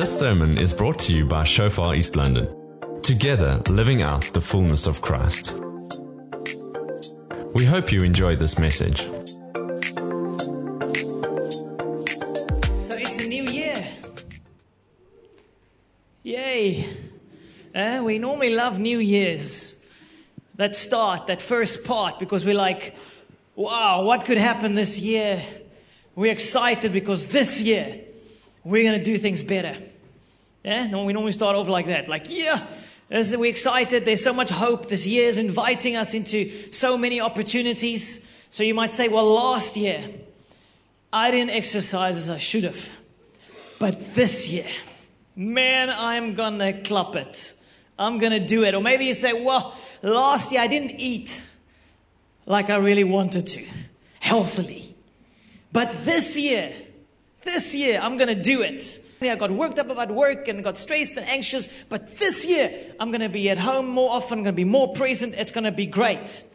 This sermon is brought to you by Shofar East London. Together, living out the fullness of Christ. We hope you enjoy this message. So it's a new year. Yay. We normally love New Year's. That start, that first part, because we're like, wow, what could happen this year? We're excited because this year we're going to do things better. Yeah, no, we normally start off like that. Like, yeah, we're excited. There's so much hope. This year is inviting us into so many opportunities. So you might say, well, last year I didn't exercise as I should have. But this year, man, I'm going to club it. I'm going to do it. Or maybe you say, well, last year I didn't eat like I really wanted to, healthily. But this year, I'm going to do it. I got worked up about work and got stressed and anxious. But this year, I'm going to be at home more often. I'm going to be more present. It's going to be great.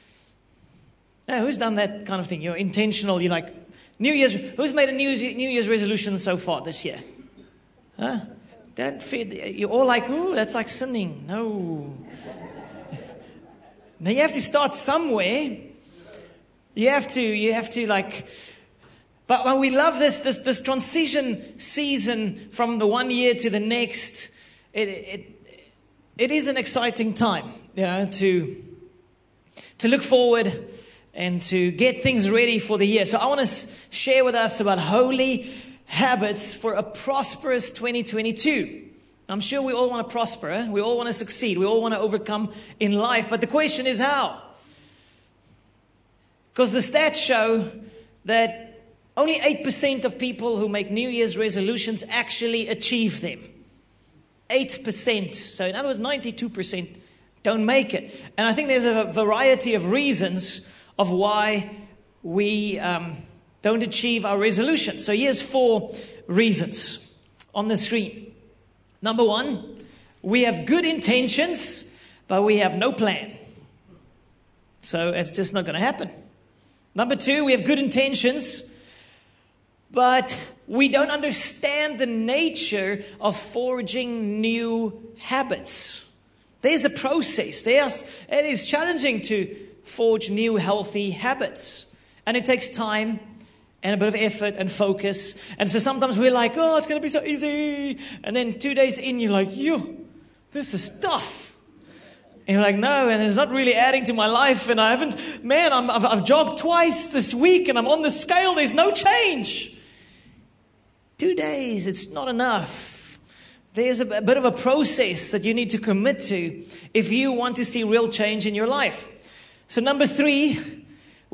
Now, who's done that kind of thing? You're intentional. You're like, New Year's. Who's made a New Year's resolution so far this year? Huh? You're all like, ooh, that's like sinning. No. Now, you have to start somewhere. You have to like... But when we love this transition season from the one year to the next, it is an exciting time, to look forward and to get things ready for the year. So I want to share with us about holy habits for a prosperous 2022. I'm sure we all want to prosper. Eh? We all want to succeed. We all want to overcome in life. But the question is how? Because the stats show that only 8% of people who make New Year's resolutions actually achieve them. 8%. So in other words, 92% don't make it. And I think there's a variety of reasons of why we don't achieve our resolutions. So here's 4 reasons on the screen. Number 1, we have good intentions, but we have no plan. So it's just not going to happen. Number 2, we have good intentions, but we don't understand the nature of forging new habits. There's a process. It is challenging to forge new healthy habits. And it takes time and a bit of effort and focus. And so sometimes we're like, oh, it's going to be so easy. And then 2 days in, you're like, this is tough. And you're like, no, and it's not really adding to my life. And I've jogged twice this week and I'm on the scale. There's no change. 2 days, it's not enough. There's a bit of a process that you need to commit to if you want to see real change in your life. So number 3,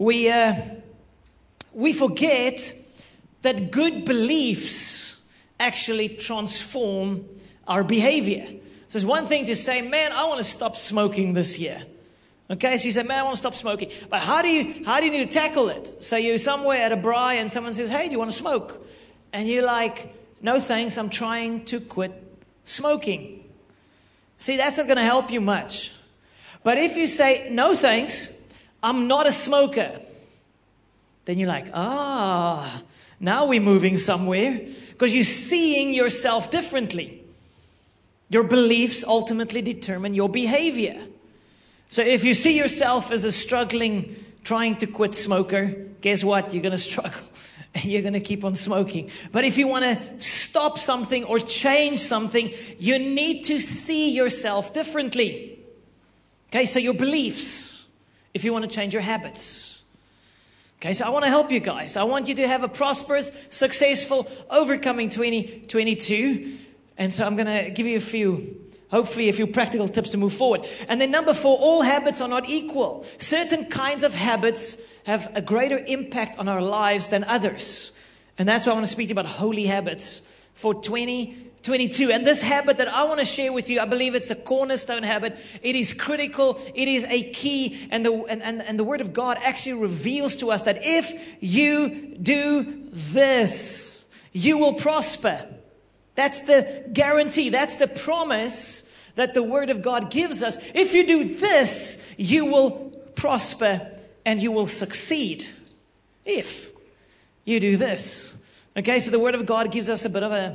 we forget that good beliefs actually transform our behavior. So it's one thing to say, man, I want to stop smoking this year. Okay, so you say, man, I want to stop smoking. But how do you need to tackle it? So you're somewhere at a braai and someone says, hey, do you want to smoke? And you're like, no thanks, I'm trying to quit smoking. See, that's not going to help you much. But if you say, no thanks, I'm not a smoker, then you're like, now we're moving somewhere. Because you're seeing yourself differently. Your beliefs ultimately determine your behavior. So if you see yourself as a struggling, trying to quit smoker, guess what? You're going to struggle. You're going to keep on smoking. But if you want to stop something or change something, you need to see yourself differently. Okay, so your beliefs, if you want to change your habits. Okay, so I want to help you guys. I want you to have a prosperous, successful, overcoming 2022. And so I'm going to give you hopefully a few practical tips to move forward. And then number 4, all habits are not equal. Certain kinds of habits have a greater impact on our lives than others. And that's why I want to speak to you about holy habits for 2022. And this habit that I want to share with you, I believe it's a cornerstone habit. It is critical. It is a key. And the Word of God actually reveals to us that if you do this, you will prosper. That's the guarantee. That's the promise that the Word of God gives us. If you do this, you will prosper and you will succeed. If you do this. Okay, so the Word of God gives us a bit of a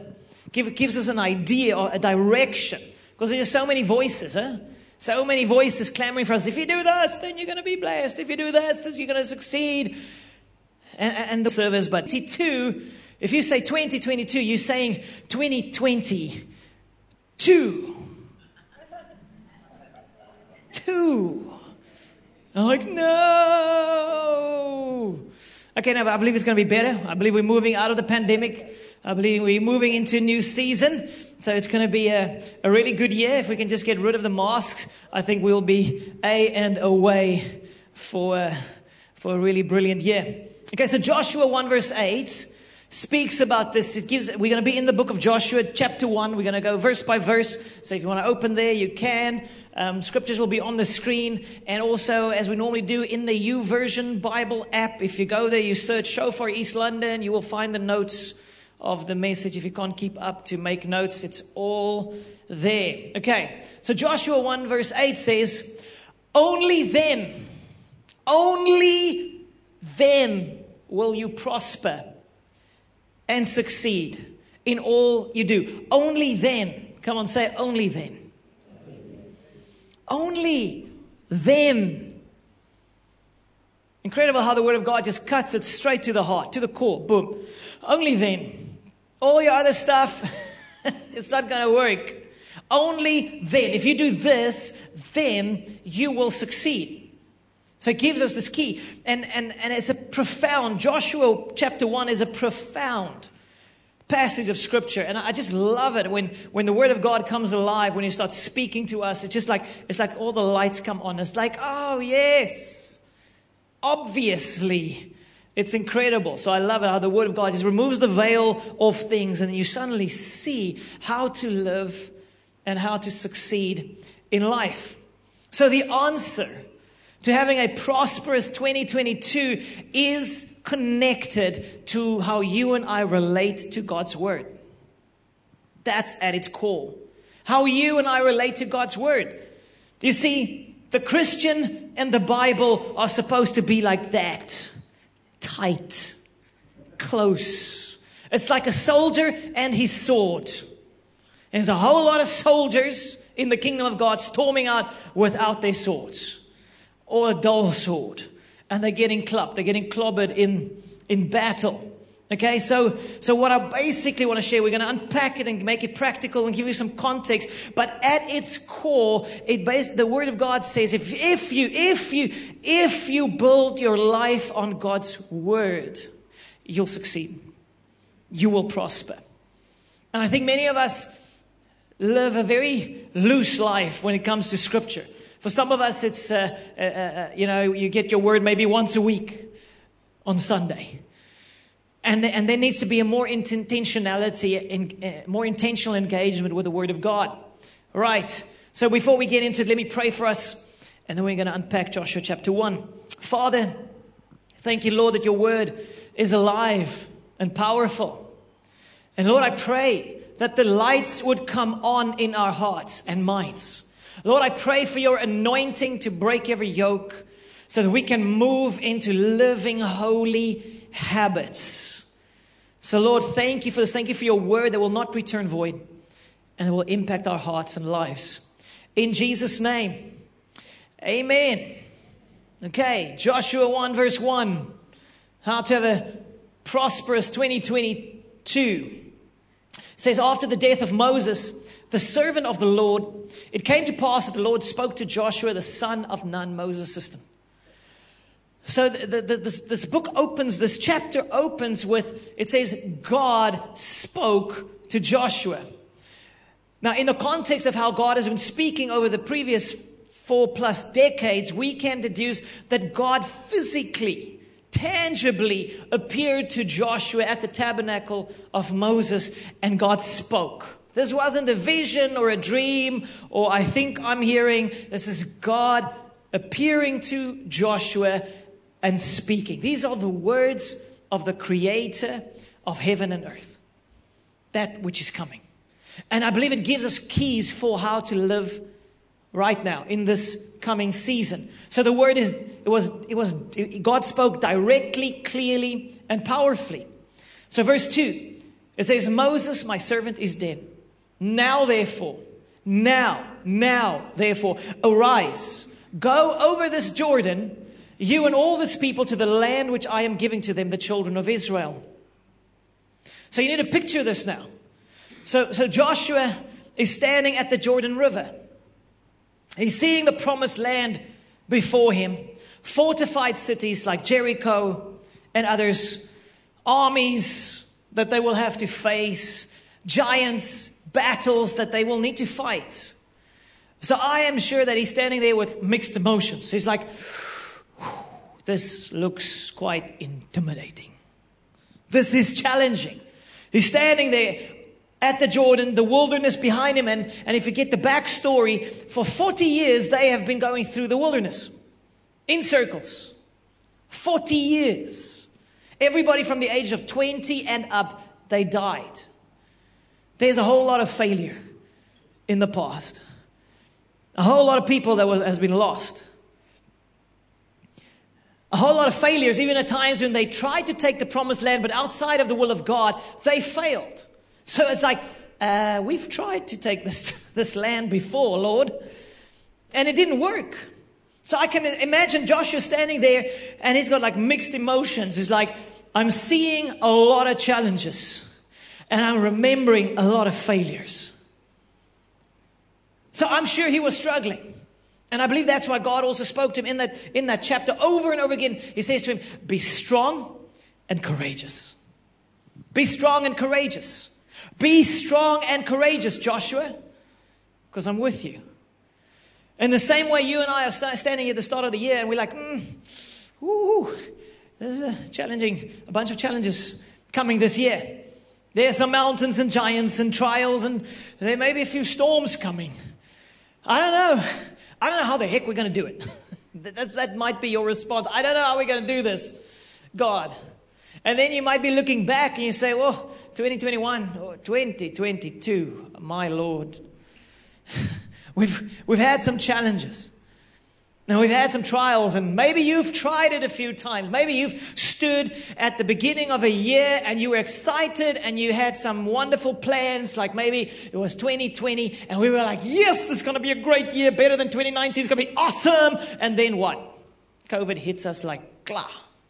gives us an idea or a direction. Because there's so many voices, huh? So many voices clamoring for us. If you do this, then you're going to be blessed. If you do this, you're going to succeed. And the service, but 22, if you say 2022, you're saying 2022. 2. I'm like, no. Okay, now I believe it's going to be better. I believe we're moving out of the pandemic. I believe we're moving into a new season. So it's going to be a really good year. If we can just get rid of the masks, I think we'll be away for a really brilliant year. Okay, so Joshua 1 verse 8 speaks about this. We're going to be in the book of Joshua, chapter 1. We're going to go verse by verse. So if you want to open there, you can. Scriptures will be on the screen. And also, as we normally do, in the YouVersion Bible app, if you go there, you search Shofar East London, you will find the notes of the message. If you can't keep up to make notes, it's all there. Okay, so Joshua 1 verse 8 says, only then will you prosper and succeed in all you do. Only then. Come on, say only then. Only then. Incredible how the Word of God just cuts it straight to the heart, to the core. Boom. Only then. All your other stuff, it's not going to work. Only then. If you do this, then you will succeed. So it gives us this key. And it's a profound, Joshua chapter 1 is a profound passage of Scripture. And I just love it when the Word of God comes alive, when He starts speaking to us. It's like all the lights come on. It's like, oh yes, obviously. It's incredible. So I love it how the Word of God just removes the veil of things. And you suddenly see how to live and how to succeed in life. So the answer to having a prosperous 2022 is connected to how you and I relate to God's Word. That's at its core. How you and I relate to God's Word. You see, the Christian and the Bible are supposed to be like that. Tight. Close. It's like a soldier and his sword. And there's a whole lot of soldiers in the kingdom of God storming out without their swords. Or a dull sword. And they're getting clubbed. They're getting clobbered in battle. Okay, so what I basically want to share, we're going to unpack it and make it practical and give you some context. But at its core, the Word of God says, if you build your life on God's Word, you'll succeed. You will prosper. And I think many of us live a very loose life when it comes to Scripture. For some of us, it's, you get your word maybe once a week on Sunday. And there needs to be a more intentionality, more intentional engagement with the Word of God. Right. So before we get into it, let me pray for us. And then we're going to unpack Joshua chapter 1. Father, thank you, Lord, that your Word is alive and powerful. And Lord, I pray that the lights would come on in our hearts and minds. Lord, I pray for your anointing to break every yoke so that we can move into living holy habits. So Lord, thank you for this. Thank you for your word that will not return void and it will impact our hearts and lives. In Jesus' name, amen. Okay, Joshua 1 verse 1. How to have a prosperous 2022. It says, after the death of Moses, the servant of the Lord, it came to pass that the Lord spoke to Joshua, the son of Nun, Moses' assistant. So this chapter opens with, it says, God spoke to Joshua. Now, in the context of how God has been speaking over the previous 4+ decades, we can deduce that God physically, tangibly appeared to Joshua at the tabernacle of Moses, and God spoke. This wasn't a vision or a dream or I think I'm hearing. This is God appearing to Joshua and speaking. These are the words of the Creator of heaven and earth. That which is coming. And I believe it gives us keys for how to live right now in this coming season. So the word is, God spoke directly, clearly, and powerfully. So verse 2. It says, Moses, my servant, is dead. Now therefore, arise, go over this Jordan, you and all this people, to the land which I am giving to them, the children of Israel. So you need to picture this now. So Joshua is standing at the Jordan River. He's seeing the promised land before him. Fortified cities like Jericho and others. Armies that they will have to face. Giants, battles that they will need to fight. So I am sure that he's standing there with mixed emotions. He's like, this looks quite intimidating. This is challenging. He's standing there at the Jordan, the wilderness behind him. And if you get the backstory, for 40 years they have been going through the wilderness in circles. 40 years. Everybody from the age of 20 and up, they died. There's a whole lot of failure in the past. A whole lot of people that has been lost. A whole lot of failures, even at times when they tried to take the promised land, but outside of the will of God, they failed. So it's like, we've tried to take this land before, Lord, and it didn't work. So I can imagine Joshua standing there, and he's got like mixed emotions. He's like, I'm seeing a lot of challenges, and I'm remembering a lot of failures. So I'm sure he was struggling. And I believe that's why God also spoke to him in that chapter over and over again. He says to him, be strong and courageous. Be strong and courageous. Be strong and courageous, Joshua, because I'm with you. In the same way you and I are standing at the start of the year and we're like, this is a bunch of challenges coming this year. There are some mountains and giants and trials, and there may be a few storms coming. I don't know how the heck we're going to do it. That might be your response. I don't know how we're going to do this, God. And then you might be looking back and you say, 2021 or 2022, my Lord. We've had some challenges. Now we've had some trials, and maybe you've tried it a few times. Maybe you've stood at the beginning of a year and you were excited and you had some wonderful plans, like maybe it was 2020 and we were like, yes, this is going to be a great year, better than 2019, it's going to be awesome. And then what? COVID hits us like, glah.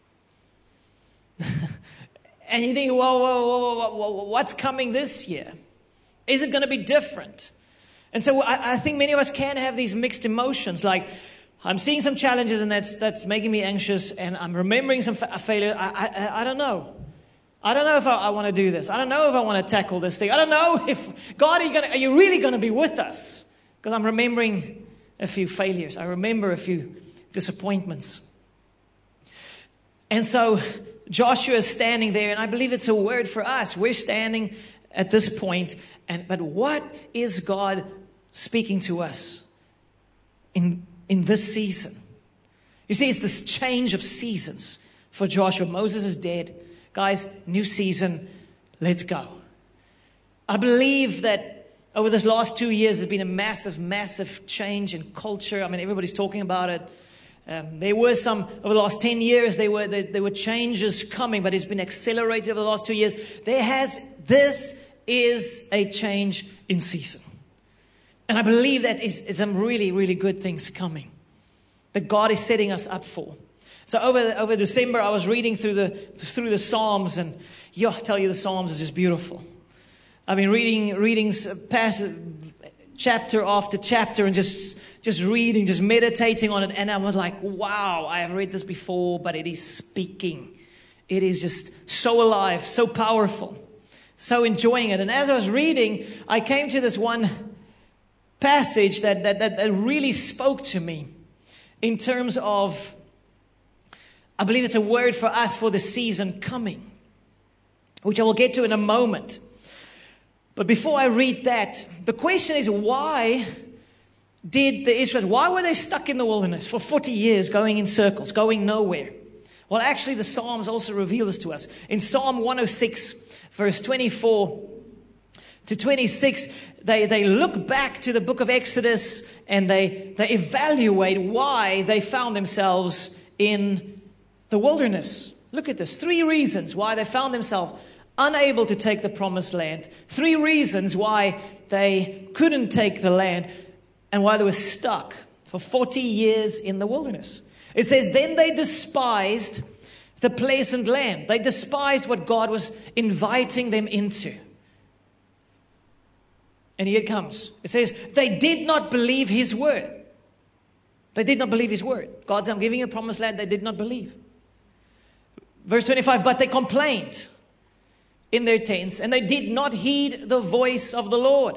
And you think, what's coming this year? Is it going to be different? And so I think many of us can have these mixed emotions, like, I'm seeing some challenges and that's making me anxious, and I'm remembering some failure. I don't know. I don't know if I want to do this. I don't know if I want to tackle this thing. I don't know if, God, are you really going to be with us? Because I'm remembering a few failures. I remember a few disappointments. And so Joshua is standing there, and I believe it's a word for us. We're standing at this point, but what is God speaking to us in this season? You see, it's this change of seasons for Joshua. Moses is dead. Guys, new season. Let's go. I believe that over this last 2 years, there's been a massive, massive change in culture. I mean, everybody's talking about it. There were some, over the last 10 years, there were changes coming, but it's been accelerated over the last 2 years. This is a change in season. And I believe that is some really, really good things coming that God is setting us up for. So over December, I was reading through the Psalms, and I tell you, the Psalms is just beautiful. I've been reading chapter after chapter and just reading, just meditating on it. And I was like, wow, I have read this before, but it is speaking. It is just so alive, so powerful, so enjoying it. And as I was reading, I came to this one passage that really spoke to me in terms of, I believe it's a word for us for the season coming, which I will get to in a moment. But before I read that, the question is, why did the Israelites, why were they stuck in the wilderness for 40 years going in circles, going nowhere? Well, actually, the Psalms also reveal this to us. In Psalm 106, verse 24 to 26, they look back to the book of Exodus and they evaluate why they found themselves in the wilderness. Look at this. 3 reasons why they found themselves unable to take the promised land. 3 reasons why they couldn't take the land and why they were stuck for 40 years in the wilderness. It says, then they despised the pleasant land. They despised what God was inviting them into. And here it comes. It says, they did not believe His word. They did not believe His word. God said, I'm giving you a promised land. They did not believe. Verse 25, but they complained in their tents, and they did not heed the voice of the Lord.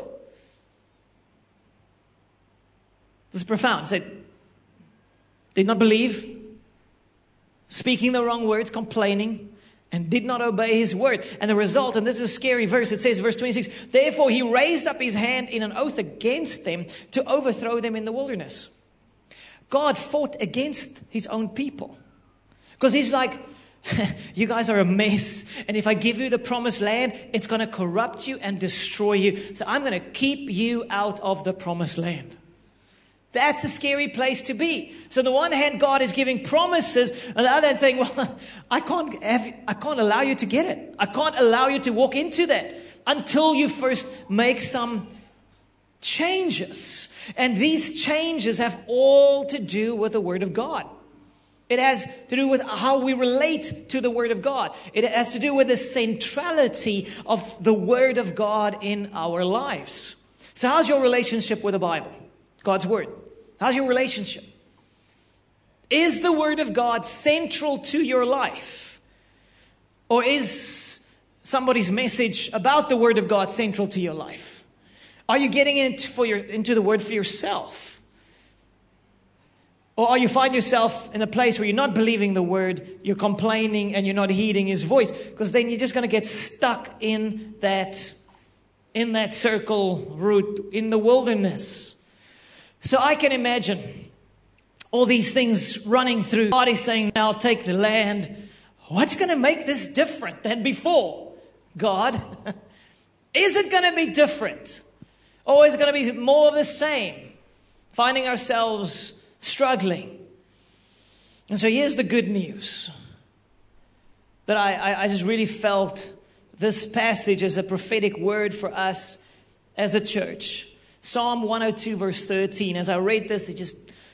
This is profound. It said, did not believe, speaking the wrong words, complaining, and did not obey His word. And the result, and this is a scary verse, it says, verse 26, therefore He raised up His hand in an oath against them to overthrow them in the wilderness. God fought against His own people. Because He's like, you guys are a mess. And if I give you the promised land, it's going to corrupt you and destroy you. So I'm going to keep you out of the promised land. That's a scary place to be. So on the one hand, God is giving promises. On the other hand, saying, well, I can't allow you to get it. I can't allow you to walk into that until you first make some changes. And these changes have all to do with the Word of God. It has to do with how we relate to the Word of God. It has to do with the centrality of the Word of God in our lives. So how's your relationship with the Bible? God's Word. How's your relationship? Is the Word of God central to your life? Or is somebody's message about the Word of God central to your life? Are you getting into the Word for yourself? Or are you find yourself in a place where you're not believing the Word, you're complaining and you're not heeding His voice? Because then you're just going to get stuck in that circle route in the wilderness. So I can imagine all these things running through. God is saying, I'll take the land. What's going to make this different than before? God, is it going to be different? Or is it going to be more of the same? Finding ourselves struggling. And so here's the good news. That I just really felt this passage as a prophetic word for us as a church. Psalm 102 verse 13. As I read this, it just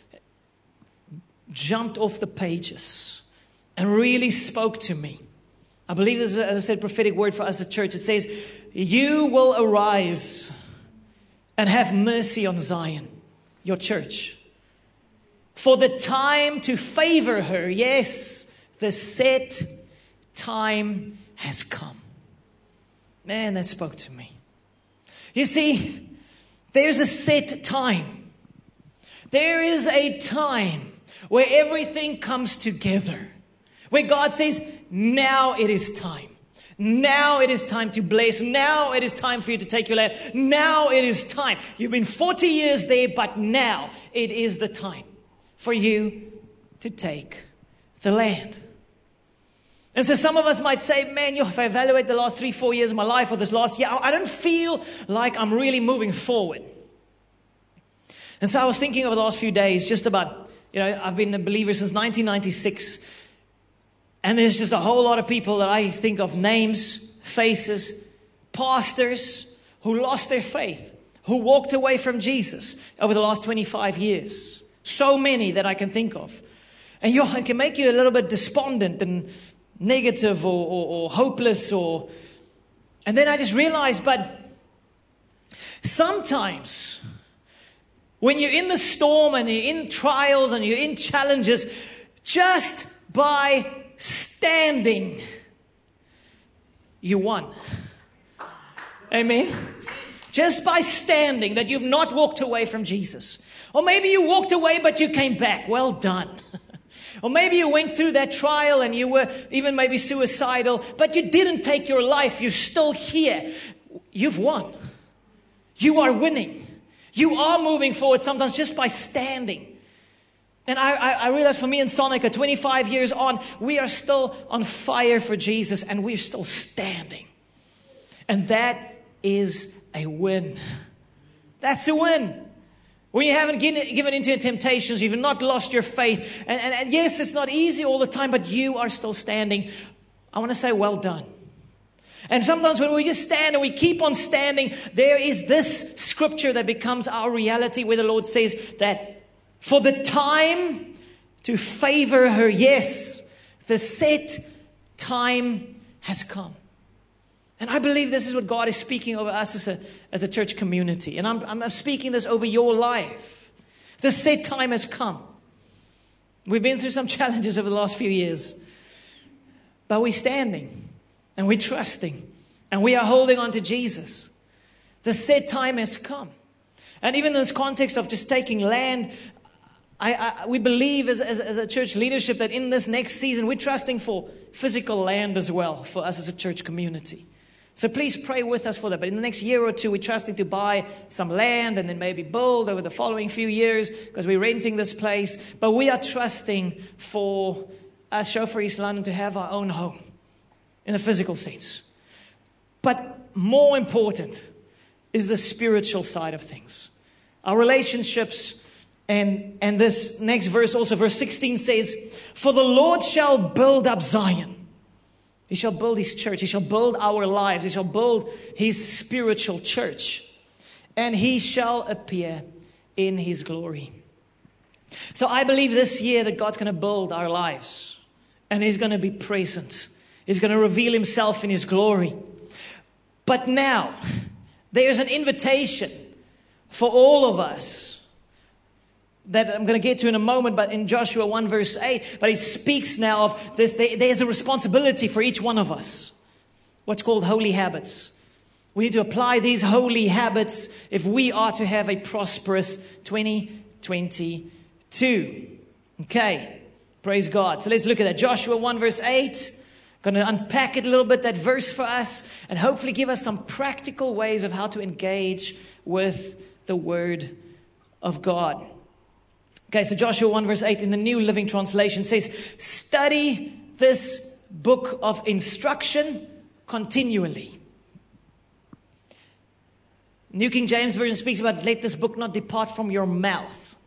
jumped off the pages and really spoke to me. I believe this is, as I said, prophetic word for us as a church. It says, you will arise and have mercy on Zion, your church. For the time to favor her, yes, the set time has come. Man, that spoke to me. You see, there's a set time. There is a time where everything comes together. Where God says, now it is time. Now it is time to bless. Now it is time for you to take your land. Now it is time. You've been 40 years there, but now it is the time for you to take the land. And so some of us might say, man, if I evaluate the last 3-4 years of my life or this last year, I don't feel like I'm really moving forward. And so I was thinking over the last few days just about, I've been a believer since 1996. And there's just a whole lot of people that I think of, names, faces, pastors who lost their faith, who walked away from Jesus over the last 25 years. So many that I can think of. And it can make you a little bit despondent and negative or hopeless. And then I just realized, but sometimes when you're in the storm and you're in trials and you're in challenges, just by standing, you won. Amen. Just by standing, that you've not walked away from Jesus. Or maybe you walked away, but you came back. Well done. Or maybe you went through that trial and you were even maybe suicidal, but you didn't take your life. You're still here. You've won. You are winning. You are moving forward sometimes just by standing. And I realize for me and Sonica, 25 years on, we are still on fire for Jesus and we're still standing. And that is a win. That's a win. When you haven't given into temptations, you've not lost your faith. And yes, it's not easy all the time, but you are still standing. I want to say well done. And sometimes when we just stand and we keep on standing, there is this scripture that becomes our reality where the Lord says that for the time to favor her, yes, the set time has come. And I believe this is what God is speaking over us as a church community. And I'm speaking this over your life. The set time has come. We've been through some challenges over the last few years. But we're standing and we're trusting and we are holding on to Jesus. The set time has come. And even in this context of just taking land, we believe as a church leadership that in this next season, we're trusting for physical land as well for us as a church community. So please pray with us for that. But in the next year or two, we're trusting to buy some land and then maybe build over the following few years because we're renting this place. But we are trusting for us, Shofar East London, to have our own home in a physical sense. But more important is the spiritual side of things. Our relationships, and this next verse also, verse 16 says, "For the Lord shall build up Zion." He shall build His church. He shall build our lives. He shall build His spiritual church. And He shall appear in His glory. So I believe this year that God's going to build our lives. And He's going to be present. He's going to reveal Himself in His glory. But now, there's an invitation for all of us that I'm going to get to in a moment, but in Joshua 1 verse 8, but it speaks now of this. There's a responsibility for each one of us. What's called holy habits. We need to apply these holy habits if we are to have a prosperous 2022. Okay. Praise God. So let's look at that. Joshua 1 verse 8. Going to unpack it a little bit, that verse for us, and hopefully give us some practical ways of how to engage with the Word of God. Okay, so Joshua 1 verse 8 in the New Living Translation says, "Study this book of instruction continually." New King James Version speaks about, "Let this book not depart from your mouth.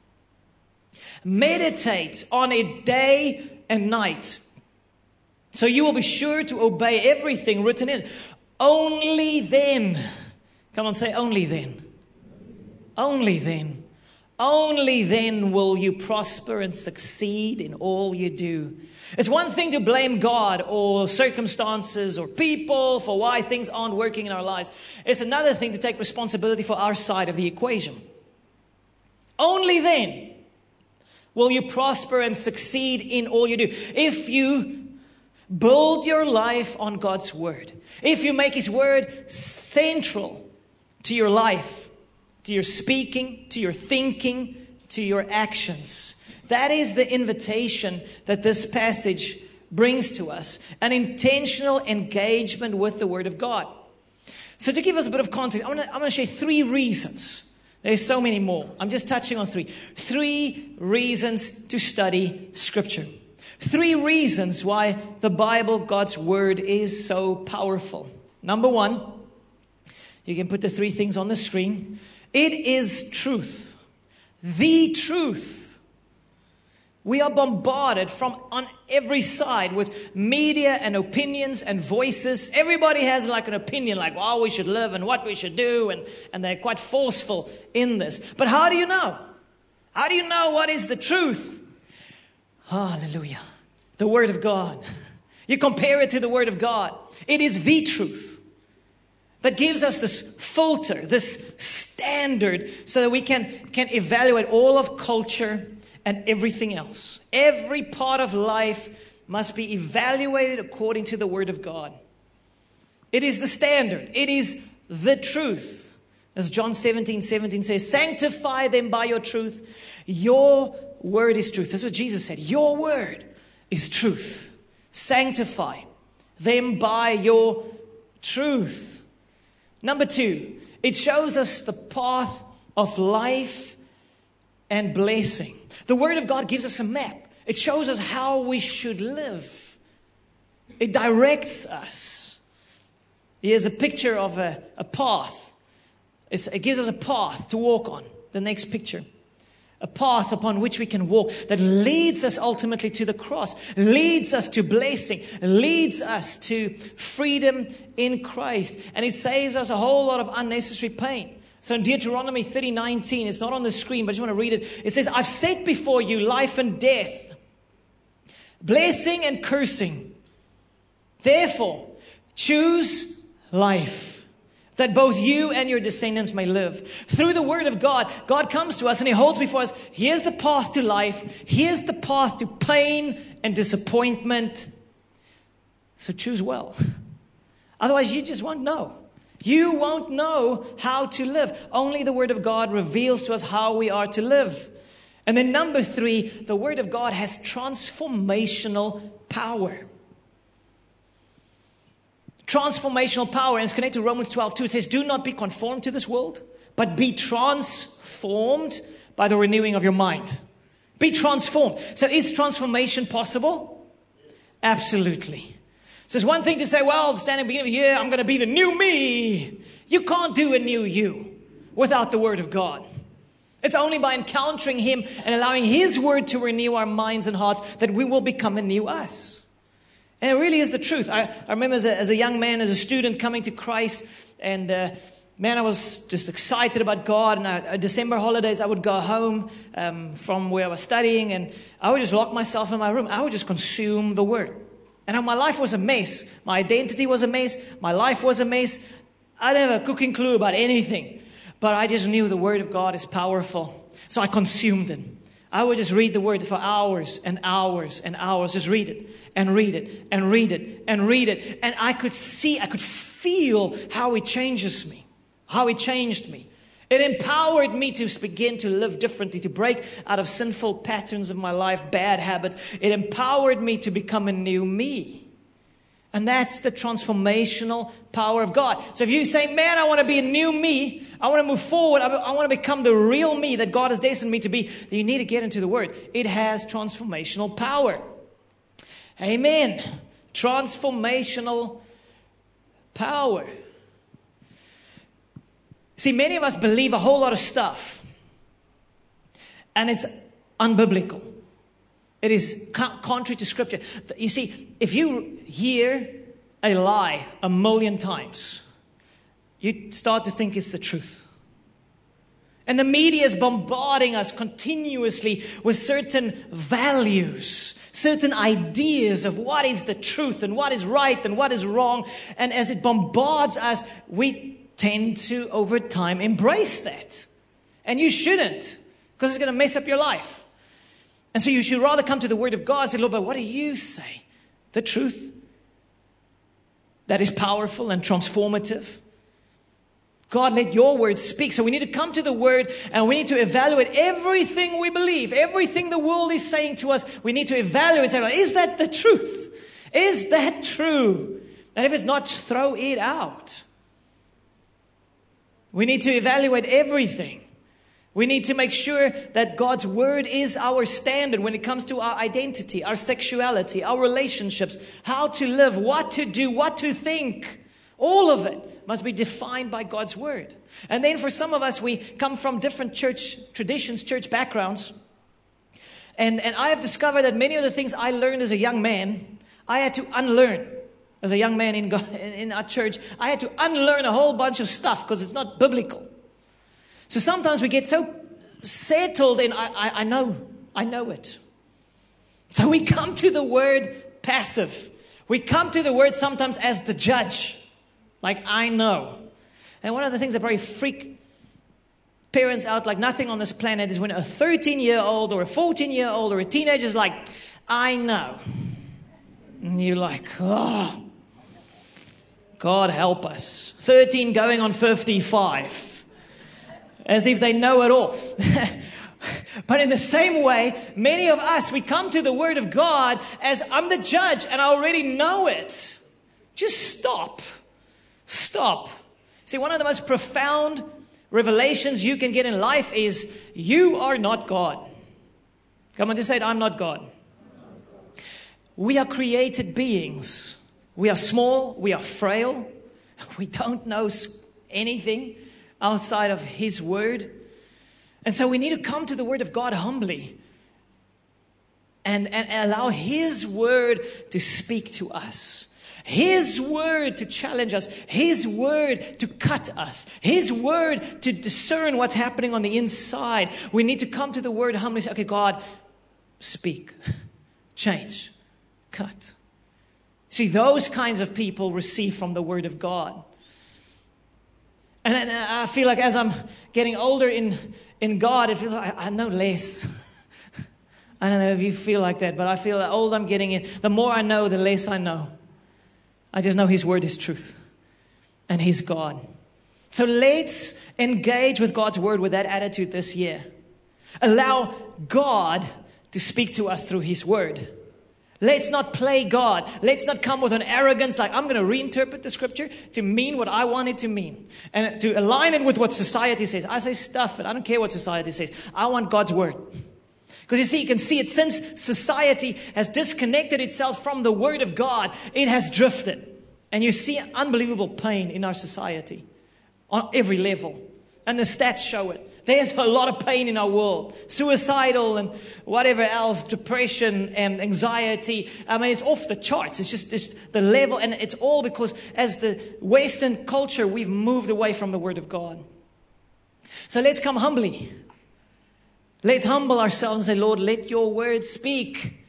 Meditate on it day and night, so you will be sure to obey everything written in it. Only then," come on, say only then. Only then. Only then will you prosper and succeed in all you do. It's one thing to blame God or circumstances or people for why things aren't working in our lives. It's another thing to take responsibility for our side of the equation. Only then will you prosper and succeed in all you do. If you build your life on God's Word, if you make His Word central to your life, to your speaking, to your thinking, to your actions. That is the invitation that this passage brings to us. An intentional engagement with the Word of God. So to give us a bit of context, I'm going to share 3 reasons. There's so many more. I'm just touching on 3. 3 reasons to study Scripture. 3 reasons why the Bible, God's Word, is so powerful. Number 1, you can put the 3 things on the screen. It is truth. The truth. We are bombarded from on every side with media and opinions and voices. Everybody has like an opinion, like how we should live and what we should do, and they're quite forceful in this. But how do you know? How do you know what is the truth? Hallelujah. The Word of God. You compare it to the Word of God. It is the truth that gives us this filter, this standard, so that we can evaluate all of culture and everything else. Every part of life must be evaluated according to the Word of God. It is the standard. It is the truth. As John 17:17 says, "Sanctify them by your truth. Your word is truth." That's what Jesus said. Your word is truth. Sanctify them by your truth. Number 2, it shows us the path of life and blessing. The Word of God gives us a map. It shows us how we should live. It directs us. Here's a picture of a path. It gives us a path to walk on. The next picture. A path upon which we can walk that leads us ultimately to the cross, leads us to blessing, leads us to freedom in Christ. And it saves us a whole lot of unnecessary pain. So in Deuteronomy 30:19, it's not on the screen, but I just want to read it. It says, I've set before you life and death, blessing and cursing. Therefore, choose life, that both you and your descendants may live. Through the word of God, God comes to us and He holds before us, here's the path to life. Here's the path to pain and disappointment. So choose well. Otherwise, you just won't know. You won't know how to live. Only the word of God reveals to us how we are to live. And then number 3, the word of God has transformational power. Transformational power, and it's connected to Romans 12:2. It says, do not be conformed to this world, but be transformed by the renewing of your mind. Be transformed. So is transformation possible? Absolutely. So it's one thing to say, well, standing at the beginning of the year, I'm going to be the new me. You can't do a new you without the word of God. It's only by encountering Him and allowing His word to renew our minds and hearts that we will become a new us. And it really is the truth. I remember as a young man, as a student coming to Christ, and man, I was just excited about God. And December holidays, I would go home from where I was studying, and I would just lock myself in my room. I would just consume the Word. And my life was a mess. My identity was a mess. My life was a mess. I didn't have a cooking clue about anything. But I just knew the Word of God is powerful. So I consumed it. I would just read the Word for hours and hours and hours. Just read it and read it and read it and read it. And I could feel how it changes me, how it changed me. It empowered me to begin to live differently, to break out of sinful patterns of my life, bad habits. It empowered me to become a new me. And that's the transformational power of God. So if you say, man, I want to be a new me, I want to move forward, I want to become the real me that God has destined me to be, then you need to get into the Word. It has transformational power. Amen. Transformational power. See, many of us believe a whole lot of stuff, and it's unbiblical. It is contrary to Scripture. You see, if you hear a lie 1,000,000 times, you start to think it's the truth. And the media is bombarding us continuously with certain values, certain ideas of what is the truth and what is right and what is wrong. And as it bombards us, we tend to, over time, embrace that. And you shouldn't, because it's going to mess up your life. And so you should rather come to the Word of God and say, Lord, but what do you say? The truth that is powerful and transformative. God, let your word speak. So we need to come to the Word and we need to evaluate everything we believe, everything the world is saying to us. We need to evaluate and say, is that the truth? Is that true? And if it's not, throw it out. We need to evaluate everything. We need to make sure that God's Word is our standard when it comes to our identity, our sexuality, our relationships, how to live, what to do, what to think. All of it must be defined by God's Word. And then for some of us, we come from different church traditions, church backgrounds. And I have discovered that many of the things I learned as a young man, I had to unlearn. As a young man in our church, I had to unlearn a whole bunch of stuff because it's not biblical. So sometimes we get so settled in, I know it. So we come to the Word passive. We come to the Word sometimes as the judge. Like, I know. And one of the things that probably freak parents out like nothing on this planet is when a 13-year-old or a 14-year-old or a teenager is like, I know. And you're like, oh, God help us. 13 going on 55. As if they know it all. But in the same way, many of us, we come to the Word of God as I'm the judge and I already know it. Just stop. Stop. See, one of the most profound revelations you can get in life is you are not God. Come on, just say it, I'm not God. We are created beings. We are small. We are frail. We don't know anything outside of His Word. And so we need to come to the Word of God humbly and allow His Word to speak to us. His Word to challenge us. His Word to cut us. His Word to discern what's happening on the inside. We need to come to the Word humbly and say, okay, God, speak, change, cut. See, those kinds of people receive from the Word of God. And I feel like as I'm getting older in God, it feels like I know less. I don't know if you feel like that, but I feel the older I'm getting, the more I know, the less I know. I just know His Word is truth. And He's God. So let's engage with God's Word with that attitude this year. Allow God to speak to us through His Word. Let's not play God. Let's not come with an arrogance like, I'm going to reinterpret the Scripture to mean what I want it to mean. And to align it with what society says. I say stuff it. I don't care what society says. I want God's Word. Because you can see it, since society has disconnected itself from the Word of God, it has drifted. And you see unbelievable pain in our society on every level. And the stats show it. There's a lot of pain in our world. Suicidal and whatever else, depression and anxiety. I mean, it's off the charts. It's just the level. And it's all because as the Western culture, we've moved away from the Word of God. So let's come humbly. Let's humble ourselves and say, Lord, let your Word speak.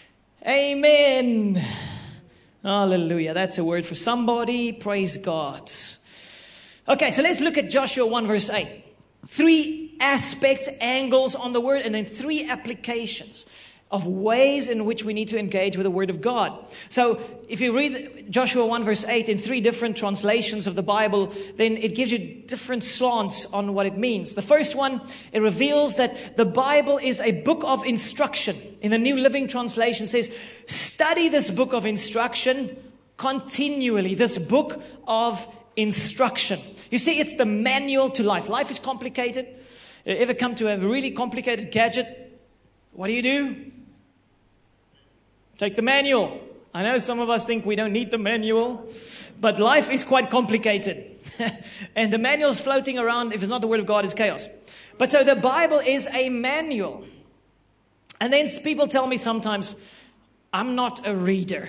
Amen. Hallelujah. That's a word for somebody. Praise God. Okay, so let's look at Joshua 1 verse 8. 3 aspects, angles on the Word, and then 3 applications of ways in which we need to engage with the Word of God. So if you read Joshua 1 verse 8 in 3 different translations of the Bible, then it gives you different slants on what it means. The first one, it reveals that the Bible is a book of instruction. In the New Living Translation, it says, study this book of instruction continually. This book of instruction. You see, it's the manual to life. Life is complicated. You ever come to a really complicated gadget? What do? Take the manual. I know some of us think we don't need the manual, but life is quite complicated. And the manual's floating around. If it's not the Word of God, it's chaos. But so the Bible is a manual. And then people tell me sometimes, I'm not a reader.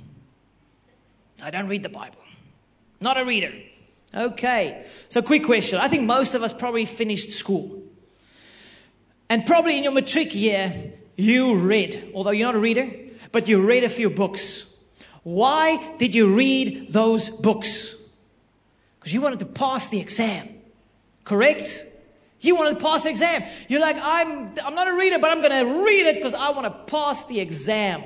I don't read the Bible. Not a reader. Okay. So quick question. I think most of us probably finished school. And probably in your matric year, you read. Although you're not a reader, but you read a few books. Why did you read those books? Because you wanted to pass the exam. Correct? You wanted to pass the exam. You're like, I'm not a reader, but I'm going to read it because I want to pass the exam.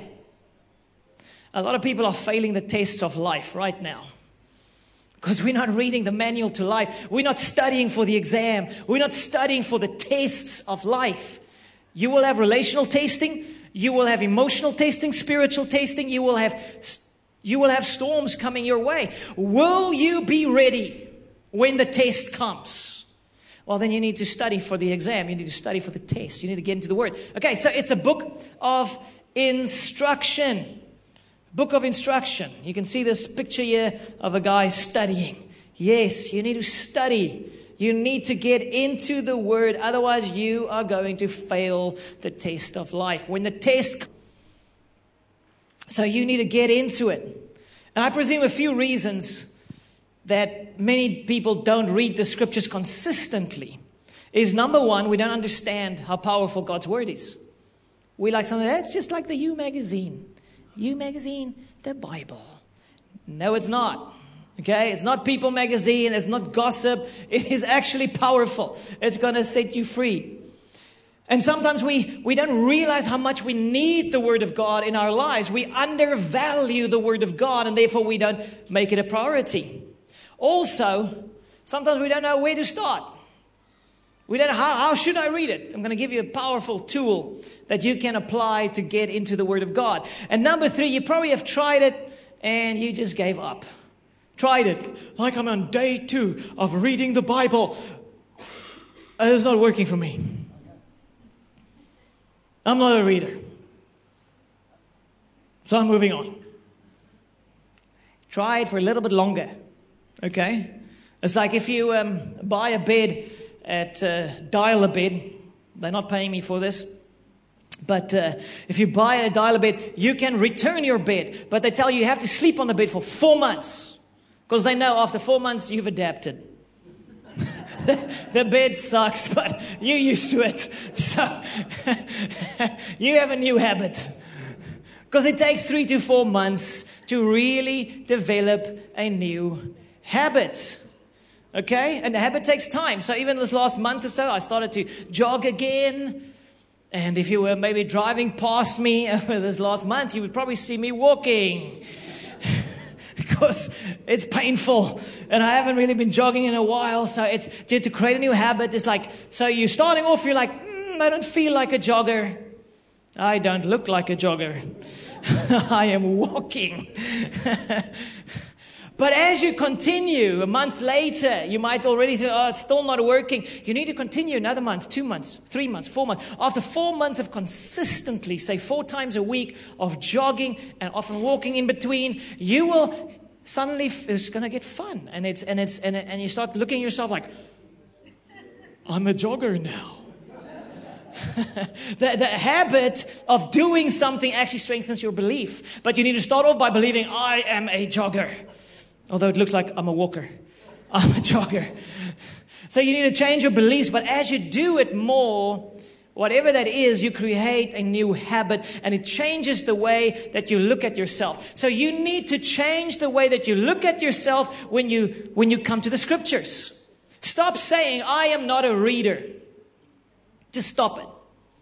A lot of people are failing the tests of life right now. Because we're not reading the manual to life. We're not studying for the exam. We're not studying for the tests of life. You will have relational testing. You will have emotional testing, spiritual testing. You will have storms coming your way. Will you be ready when the test comes? Well, then you need to study for the exam. You need to study for the test. You need to get into the Word. Okay, so it's a book of instruction. Book of instruction. You can see this picture here of a guy studying. Yes, you need to study. You need to get into the Word. Otherwise, you are going to fail the test of life. When the test... So you need to get into it. And I presume a few reasons that many people don't read the Scriptures consistently is, number one, we don't understand how powerful God's Word is. We like something that's just like the You magazine. You magazine, the Bible. No, it's not. Okay, it's not People magazine. It's not gossip. It is actually powerful. It's going to set you free. And sometimes we don't realize how much we need the Word of God in our lives. We undervalue the Word of God, and therefore we don't make it a priority. Also, sometimes we don't know where to start. We don't know how should I read it? I'm going to give you a powerful tool that you can apply to get into the Word of God. And number 3, you probably have tried it and you just gave up. Tried it. Like I'm on day 2 of reading the Bible. It's not working for me. I'm not a reader. So I'm moving on. Try it for a little bit longer. Okay? It's like if you buy a bed Dial-A-Bed. They're not paying me for this. But if you buy a Dial-A-Bed, you can return your bed. But they tell you have to sleep on the bed for 4 months. Because they know after 4 months you've adapted. The bed sucks, but you're used to it. So you have a new habit. Because it takes 3 to 4 months to really develop a new habit. Okay? And the habit takes time. So even this last month or so, I started to jog again. And if you were maybe driving past me over this last month, you would probably see me walking. Because it's painful. And I haven't really been jogging in a while. So it's to create a new habit. It's like, so you're starting off, you're like, I don't feel like a jogger. I don't look like a jogger. I am walking. But as you continue, a month later, you might already think, it's still not working. You need to continue another month, 2 months, 3 months, 4 months. After 4 months of consistently, say 4 times a week of jogging and often walking in between, you will suddenly, it's going to get fun. And you start looking at yourself like, I'm a jogger now. The habit of doing something actually strengthens your belief. But you need to start off by believing, I am a jogger. Although it looks like I'm a walker. I'm a jogger. So you need to change your beliefs. But as you do it more, whatever that is, you create a new habit. And it changes the way that you look at yourself. So you need to change the way that you look at yourself when you come to the scriptures. Stop saying, I am not a reader. Just stop it.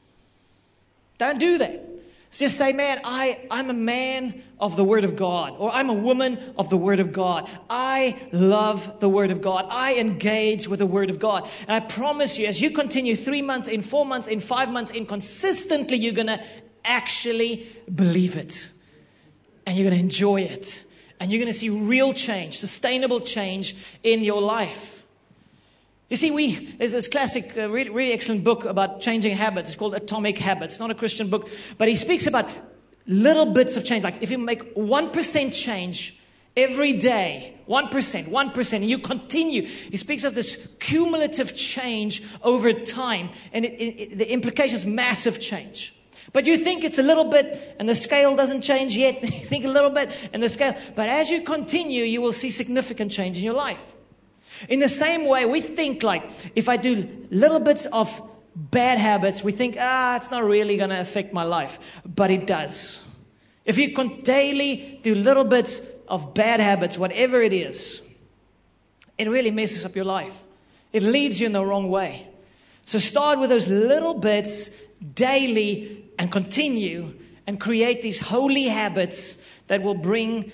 Don't do that. Just say, man, I'm a man of the Word of God. Or I'm a woman of the Word of God. I love the Word of God. I engage with the Word of God. And I promise you, as you continue 3 months in, 4 months in, 5 months in, consistently, you're going to actually believe it. And you're going to enjoy it. And you're going to see real change, sustainable change in your life. You see, there's this classic, really, really excellent book about changing habits. It's called Atomic Habits. It's not a Christian book, but he speaks about little bits of change. Like if you make 1% change every day, 1%, and you continue. He speaks of this cumulative change over time, and the implication is massive change. But you think it's a little bit, and the scale doesn't change yet. You think a little bit, and the scale. But as you continue, you will see significant change in your life. In the same way, we think like, if I do little bits of bad habits, we think, it's not really going to affect my life. But it does. If you can daily do little bits of bad habits, whatever it is, it really messes up your life. It leads you in the wrong way. So start with those little bits daily and continue and create these holy habits that will bring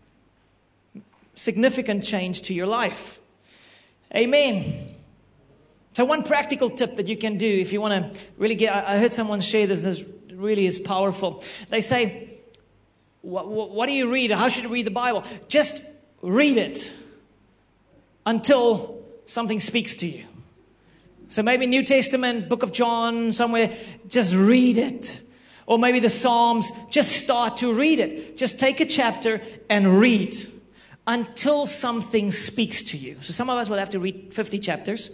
significant change to your life. Amen. So one practical tip that you can do if you want to really I heard someone share this, and this really is powerful. They say, what do you read? How should you read the Bible? Just read it until something speaks to you. So maybe New Testament, Book of John, somewhere, just read it. Or maybe the Psalms, just start to read it. Just take a chapter and read until something speaks to you. So some of us will have to read 50 chapters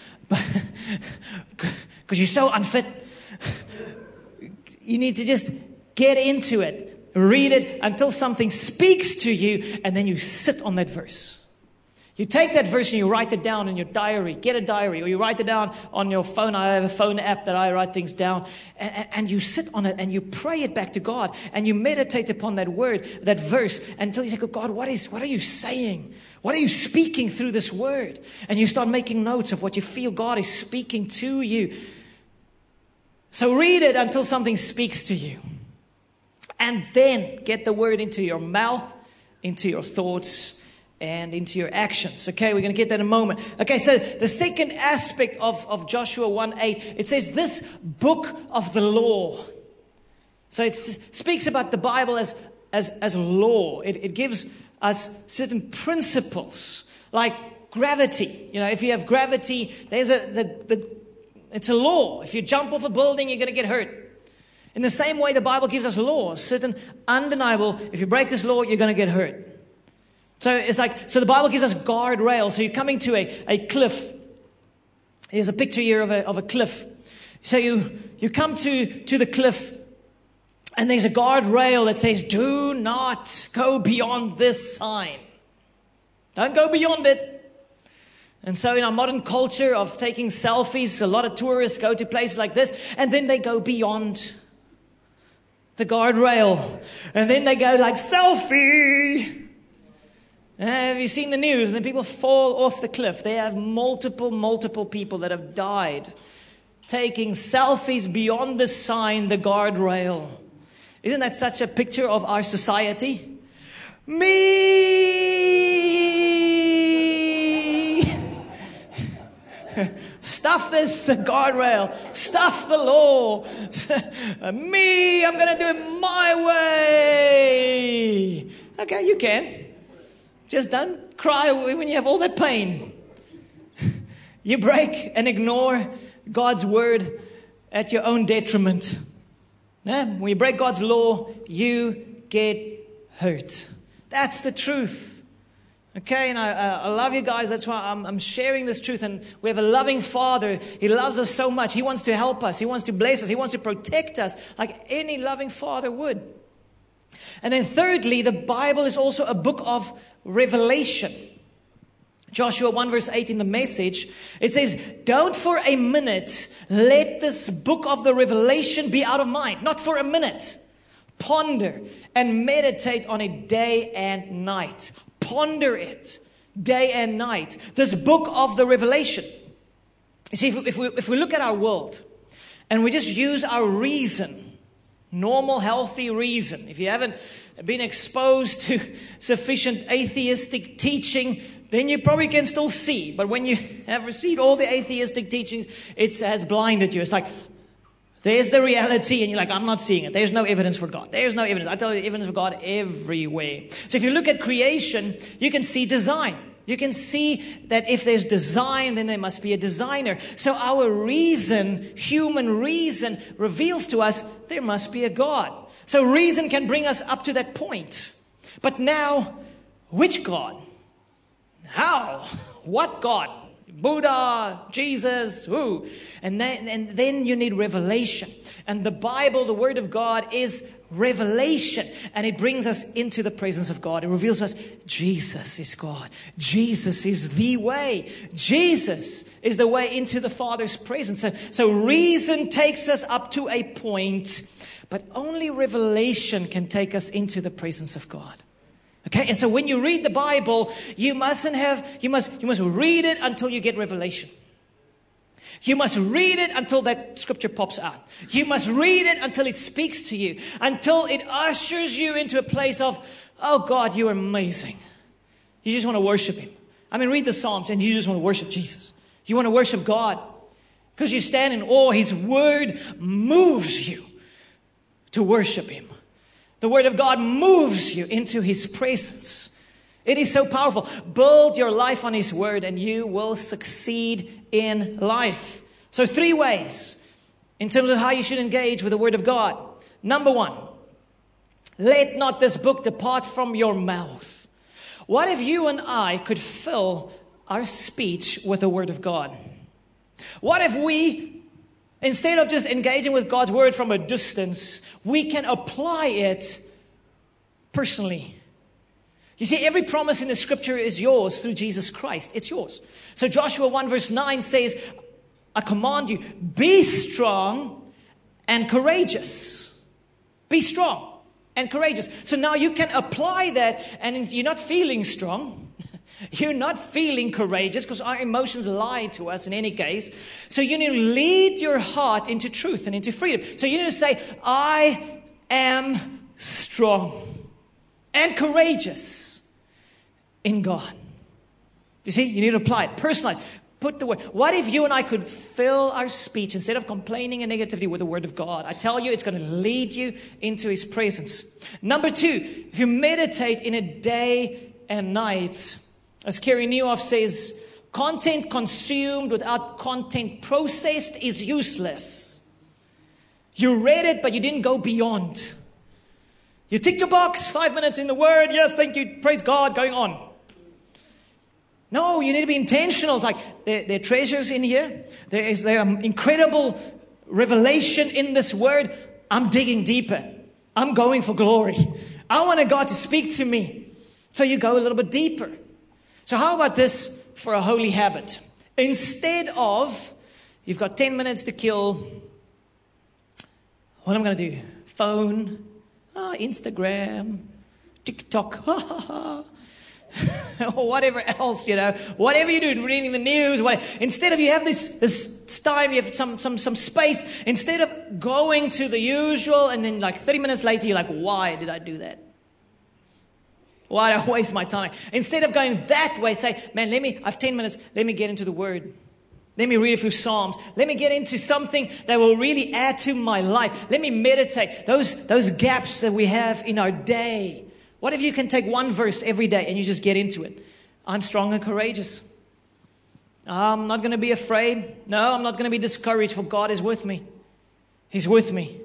because you're so unfit. You need to just get into it. Read it until something speaks to you, and then you sit on that verse. You take that verse and you write it down in your diary. Get a diary, or you write it down on your phone. I have a phone app that I write things down. And you sit on it and you pray it back to God. And you meditate upon that word, that verse, until you say, God, what are you saying? What are you speaking through this word? And you start making notes of what you feel God is speaking to you. So read it until something speaks to you. And then get the word into your mouth, into your thoughts, and into your actions. Okay, we're going to get that in a moment. Okay, so the second aspect of Joshua 1:8, it says this book of the law. So it speaks about the Bible as law. It gives us certain principles, like gravity. You know, if you have gravity, there's it's a law. If you jump off a building, you're going to get hurt. In the same way, the Bible gives us laws, certain undeniable. If you break this law, you're going to get hurt. So it's like, so the Bible gives us guardrails. So you're coming to a cliff, Here's a picture here of a cliff. So you come to the cliff, and there's a guardrail that says, do not go beyond this sign. Don't go beyond it. And so in our modern culture of taking selfies, a lot of tourists go to places like this, and then they go beyond the guardrail. And then they go like, selfie! Have you seen the news? And then people fall off the cliff. They have multiple people that have died taking selfies beyond the sign, the guardrail. Isn't that such a picture of our society? Me! Stuff this guardrail. Stuff the law. Me, I'm going to do it my way. Okay, you can. Just don't cry when you have all that pain. You break and ignore God's word at your own detriment. When you break God's law, you get hurt. That's the truth. Okay, and I love you guys. That's why I'm sharing this truth. And we have a loving Father. He loves us so much. He wants to help us. He wants to bless us. He wants to protect us like any loving Father would. And then thirdly, the Bible is also a book of revelation. Joshua 1 verse 8 in the Message, it says, don't for a minute let this book of the Revelation be out of mind. Not for a minute. Ponder and meditate on it day and night. Ponder it day and night. This book of the Revelation. You see, if we look at our world and we just use our reason, normal, healthy reason. If you haven't been exposed to sufficient atheistic teaching, then you probably can still see. But when you have received all the atheistic teachings, it has blinded you. It's like, there's the reality, and you're like, I'm not seeing it. There's no evidence for God. There's no evidence. I tell you, evidence for God everywhere. So if you look at creation, you can see design. You can see that if there's design, then there must be a designer. So our reason, human reason, reveals to us there must be a God. So reason can bring us up to that point. But now, which God? How? What God? Buddha, Jesus, who? And then you need revelation. And the Bible, the Word of God, is revelation. And it brings us into the presence of God. It reveals to us, Jesus is God. Jesus is the way. Jesus is the way into the Father's presence. So reason takes us up to a point, but only revelation can take us into the presence of God. Okay, and so when you read the Bible, you must read it until you get revelation. You must read it until that scripture pops out. You must read it until it speaks to you, until it ushers you into a place of, oh God, you are amazing. You just want to worship Him. I mean, read the Psalms and you just want to worship Jesus. You want to worship God because you stand in awe. His word moves you to worship Him. The Word of God moves you into His presence. It is so powerful. Build your life on His Word and you will succeed in life. So 3 ways in terms of how you should engage with the Word of God. Number 1, let not this book depart from your mouth. What if you and I could fill our speech with the Word of God? What if we, instead of just engaging with God's Word from a distance, we can apply it personally? You see, every promise in the Scripture is yours through Jesus Christ. It's yours. So Joshua 1 verse 9 says, I command you, be strong and courageous. Be strong and courageous. So now you can apply that, and you're not feeling strong. You're not feeling courageous because our emotions lie to us in any case. So you need to lead your heart into truth and into freedom. So you need to say, I am strong and courageous in God. You see, you need to apply it. Personalize. Put the word. What if you and I could fill our speech, instead of complaining and negativity, with the Word of God? I tell you, it's going to lead you into His presence. Number 2, if you meditate in it day and night, as Kerry Nieuwhof says, content consumed without content processed is useless. You read it, but you didn't go beyond. You ticked your box, 5 minutes in the Word. Yes, thank you. Praise God. Going on. No, you need to be intentional. It's like there are treasures in here. There are incredible revelation in this word. I'm digging deeper. I'm going for glory. I want God to speak to me. So you go a little bit deeper. So how about this for a holy habit? Instead of, you've got 10 minutes to kill. What am I going to do? Phone, Instagram, TikTok, or whatever else, whatever you do, reading the news, instead of you have this time, you have some space, instead of going to the usual and then like 30 minutes later, you're like, why did I do that? Why did I waste my time? Instead of going that way, say, man, I have 10 minutes, let me get into the Word. Let me read a few Psalms. Let me get into something that will really add to my life. Let me meditate. Those gaps that we have in our day. What if you can take one verse every day and you just get into it? I'm strong and courageous. I'm not going to be afraid. No, I'm not going to be discouraged, for God is with me. He's with me.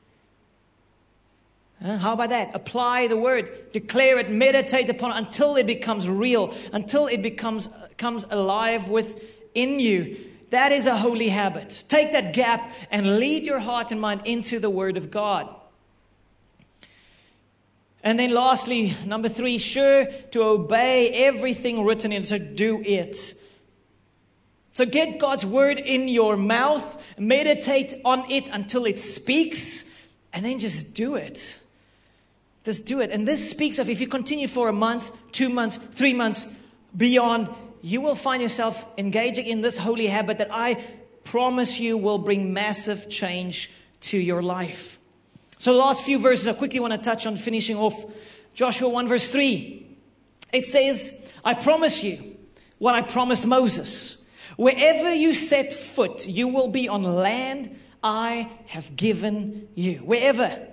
How about that? Apply the word. Declare it. Meditate upon it until it becomes real. Until it comes alive within you. That is a holy habit. Take that gap and lead your heart and mind into the Word of God. And then lastly, number 3, sure to obey everything written in it. So do it. So get God's Word in your mouth. Meditate on it until it speaks. And then just do it. Just do it. And this speaks of if you continue for a month, 2 months, 3 months, beyond, you will find yourself engaging in this holy habit that I promise you will bring massive change to your life. So the last few verses I quickly want to touch on, finishing off. Joshua 1 verse 3. It says, I promise you what I promised Moses. Wherever you set foot, you will be on land I have given you. Wherever.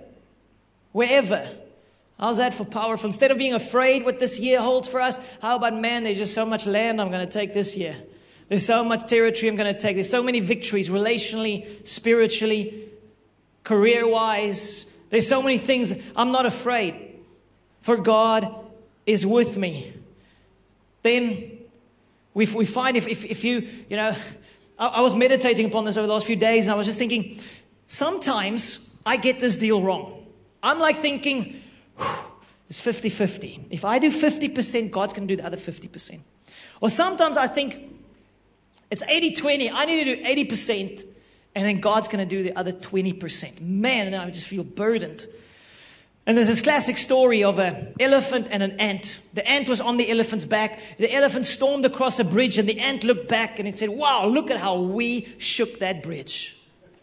How's that for powerful? Instead of being afraid what this year holds for us, how about, man, there's just so much land I'm going to take this year. There's so much territory I'm going to take. There's so many victories, relationally, spiritually, career-wise. There's so many things. I'm not afraid, for God is with me. Then we find if you I was meditating upon this over the last few days, and I was just thinking, sometimes I get this deal wrong. I'm like thinking, it's 50-50. If I do 50%, God's going to do the other 50%. Or sometimes I think it's 80-20. I need to do 80%, and then God's going to do the other 20%. Man, and then I just feel burdened. And there's this classic story of an elephant and an ant. The ant was on the elephant's back. The elephant stormed across a bridge, and the ant looked back and it said, wow, look at how we shook that bridge.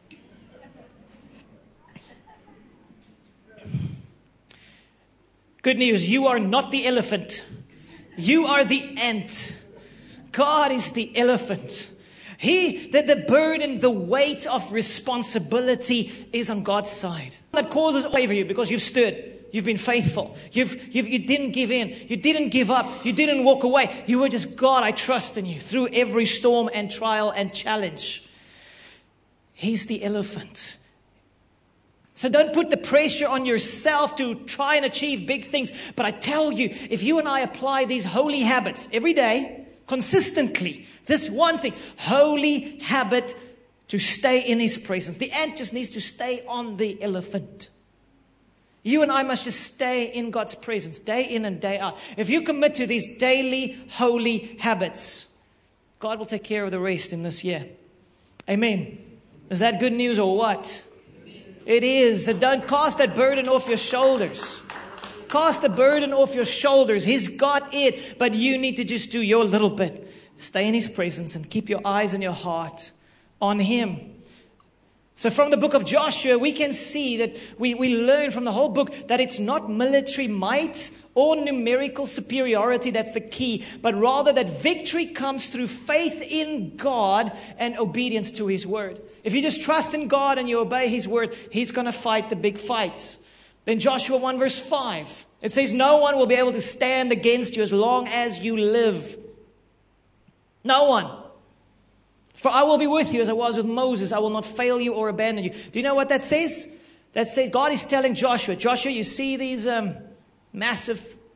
Good news, you are not the elephant. You are the ant. God is the elephant. The burden, the weight of responsibility is on God's side. That causes favor you because you've stood. You've been faithful. You didn't give in. You didn't give up. You didn't walk away. You were just, God, I trust in you through every storm and trial and challenge. He's the elephant. So don't put the pressure on yourself to try and achieve big things. But I tell you, if you and I apply these holy habits every day, consistently, this one thing, holy habit to stay in His presence. The ant just needs to stay on the elephant. You and I must just stay in God's presence, day in and day out. If you commit to these daily holy habits, God will take care of the rest in this year. Amen. Is that good news or what? It is. So don't cast that burden off your shoulders. Cast the burden off your shoulders. He's got it. But you need to just do your little bit. Stay in His presence and keep your eyes and your heart on Him. So from the book of Joshua, we can see that we learn from the whole book that it's not military might or numerical superiority that's the key, but rather that victory comes through faith in God and obedience to His word. If you just trust in God and you obey His word, He's going to fight the big fights. Then Joshua 1 verse 5, it says, no one will be able to stand against you as long as you live. No one. For I will be with you as I was with Moses. I will not fail you or abandon you. Do you know what that says? That says God is telling Joshua, you see these massive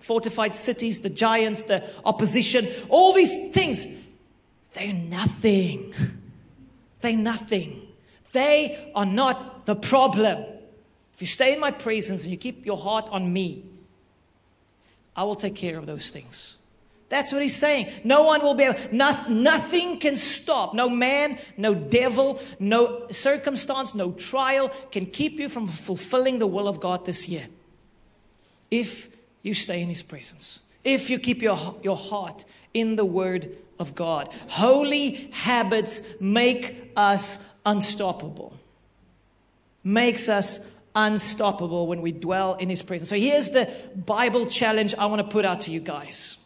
fortified cities, the giants, the opposition, all these things, they're nothing. They're nothing. They are not the problem. If you stay in my presence and you keep your heart on me, I will take care of those things. That's what he's saying. No one will be able, nothing can stop. No man, no devil, no circumstance, no trial can keep you from fulfilling the will of God this year. If you stay in his presence. If you keep your heart in the word of God. Holy habits make us unstoppable. Makes us unstoppable when we dwell in his presence. So here's the Bible challenge I want to put out to you guys.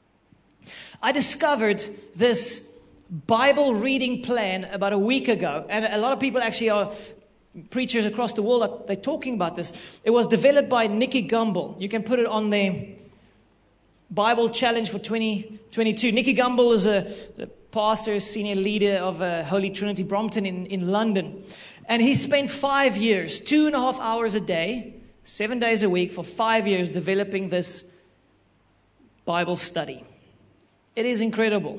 I discovered this Bible reading plan about a week ago, and a lot of people actually are preachers across the world, they're talking about this. It was developed by Nicky Gumbel. You can put it on the Bible challenge for 2022. Nicky Gumbel is the pastor, senior leader of Holy Trinity Brompton in London. And he spent 5 years, 2.5 hours a day, 7 days a week for 5 years developing this Bible study. It is incredible.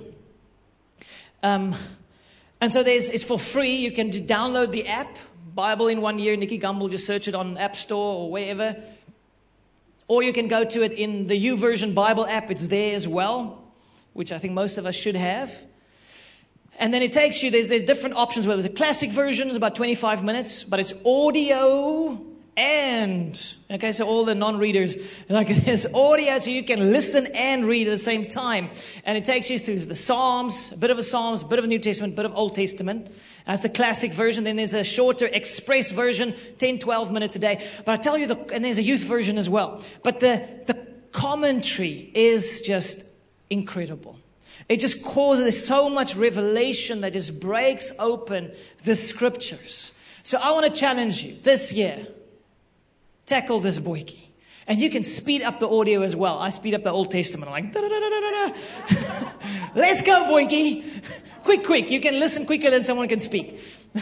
And so it's for free. You can download the app, Bible in 1 Year, Nicky Gumbel. Just search it on App Store or wherever. Or you can go to it in the YouVersion Bible app. It's there as well, which I think most of us should have. And then it takes you, there's different options. Where there's a classic version, it's about 25 minutes, but it's audio and, okay, so all the non-readers, like there's audio so you can listen and read at the same time. And it takes you through the Psalms, a bit of New Testament, a bit of Old Testament. That's the classic version. Then there's a shorter express version, 10, 12 minutes a day. But I tell you, and there's a youth version as well. But the commentary is just incredible. It just causes so much revelation that just breaks open the scriptures. So I want to challenge you this year. Tackle this boyki. And you can speed up the audio as well. I speed up the Old Testament. I'm like, da-da-da-da-da-da. Let's go, boyki. Quick. You can listen quicker than someone can speak.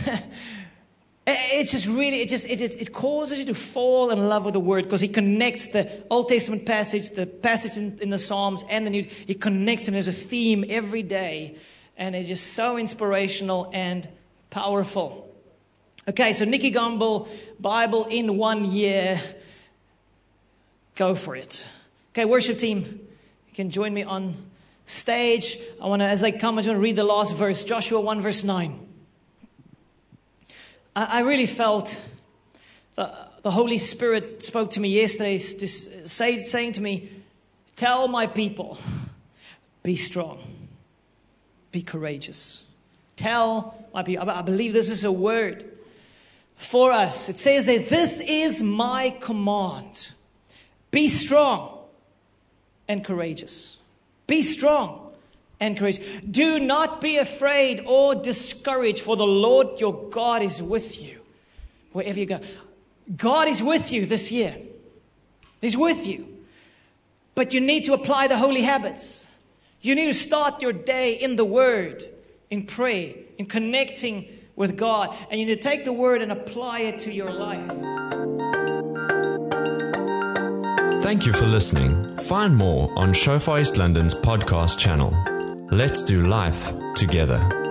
It's just really, it causes you to fall in love with the Word because he connects the Old Testament passage, the passage in the Psalms and the New. He connects them. There's a theme every day. And it's just so inspirational and powerful. Okay, so Nicky Gumbel, Bible in 1 year. Go for it. Okay, worship team, you can join me on stage. I want to, as they come, I just want to read the last verse, Joshua 1 verse 9. I really felt the Holy Spirit spoke to me yesterday, just saying to me, tell my people, be strong, be courageous. Tell my people. I believe this is a word for us. It says that this is my command. Be strong and courageous. Be strong and courageous. Do not be afraid or discouraged, for the Lord your God is with you wherever you go. God is with you this year. He's with you. But you need to apply the holy habits. You need to start your day in the Word, in prayer, in connecting with God. And you need to take the Word and apply it to your life. Thank you for listening. Find more on Shofar East London's podcast channel. Let's do life together.